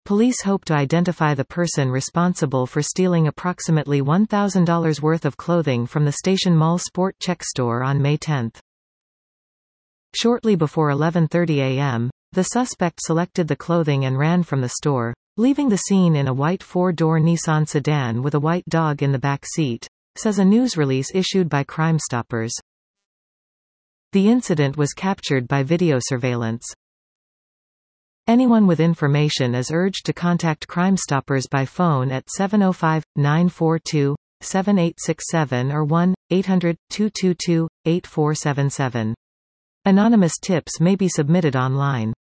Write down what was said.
Police hope to identify the person responsible for stealing approximately $1,000 worth of clothing from the Station Mall Sport Check store on May 10. Shortly before 11:30 a.m., the suspect selected the clothing and ran from the store, leaving the scene in a white four-door Nissan sedan with a white dog in the back seat, says a news release issued by Crime Stoppers. The incident was captured by video surveillance. Anyone with information is urged to contact Crime Stoppers by phone at 705-942-7867 or 1-800-222-8477. Anonymous tips may be submitted online.